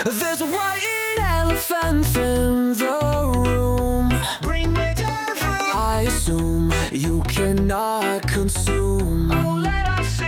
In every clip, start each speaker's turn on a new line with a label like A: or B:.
A: There's a white elephant in the room.
B: Bring me down.
A: I assume you cannot consume.
B: Oh, let us see.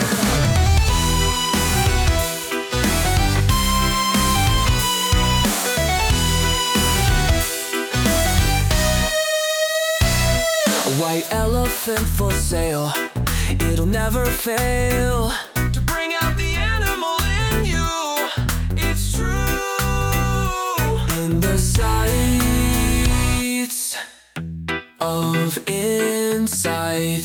A: A white elephant for sale. It'll never fail
B: To bring out the animal in you. It's true.
A: in the sights of insight.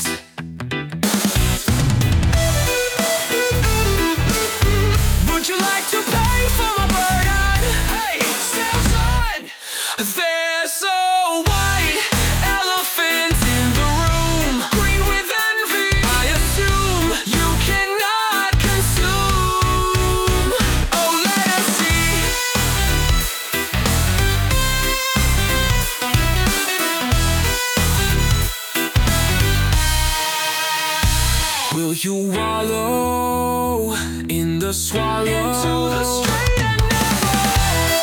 B: Would you like to pay for my burden? Hey, sales on. There's a white elephant in the room. Green with envy. I assume you cannot consume. Oh, let us see.
A: Will you wallow in the swallow?
B: Into the straight and narrow.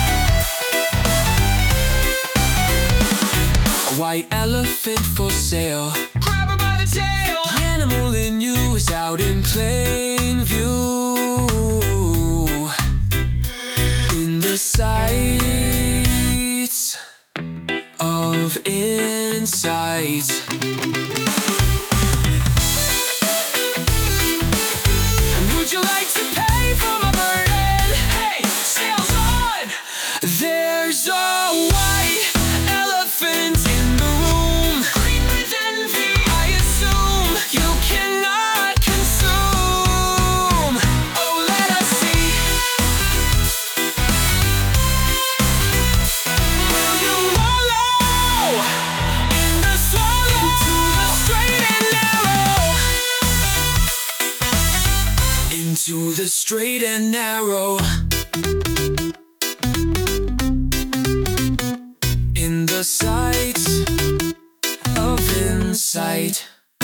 A: A white elephant for sale.
B: Grab her by the tail.
A: The animal in you is out in plain view. In the sights of insight.
B: Would you like to pay for my burden? Hey, sales on.
A: There's a white elephant in the room.
B: Green with envy. I assume you cannot consume. Oh, let us see. Will you wallow in the swallow?
A: Into the straight and narrow. In the sight of insight.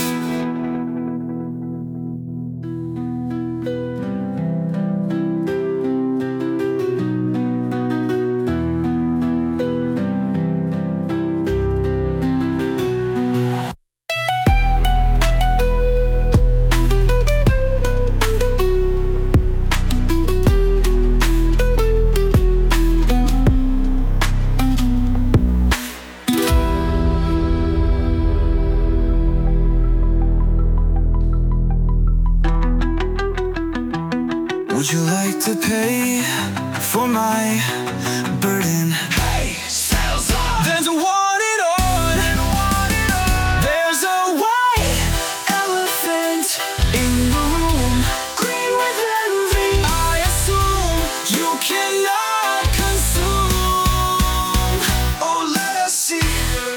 C: Would you like to pay for my burden?
B: Hey, sales on.
C: There's a want it on. There's a white elephant in the room.
B: Green with envy.
C: I assume you cannot consume. Oh, let us see.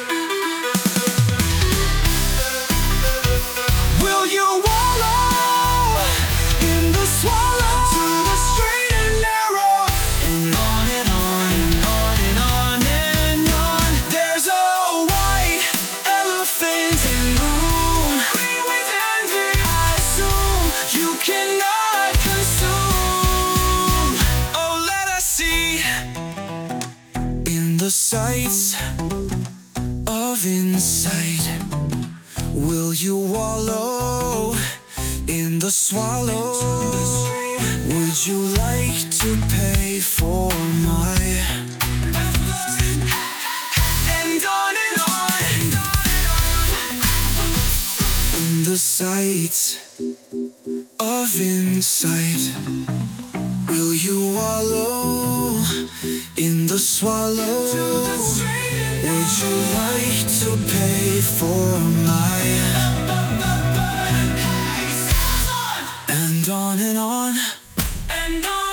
C: Will you wallow in the swallow? To the straight and narrow. And on and on and on and on and on. There's a white elephant in the room.
B: Green with envy.
C: I assume you cannot consume. Oh, let us see. In the sights of insight, will you wallow in the swallow? Would you like to pay for my and on and on. In the sights of insight, will you wallow in the swallow? Would you like to pay for my and on and on
B: And on.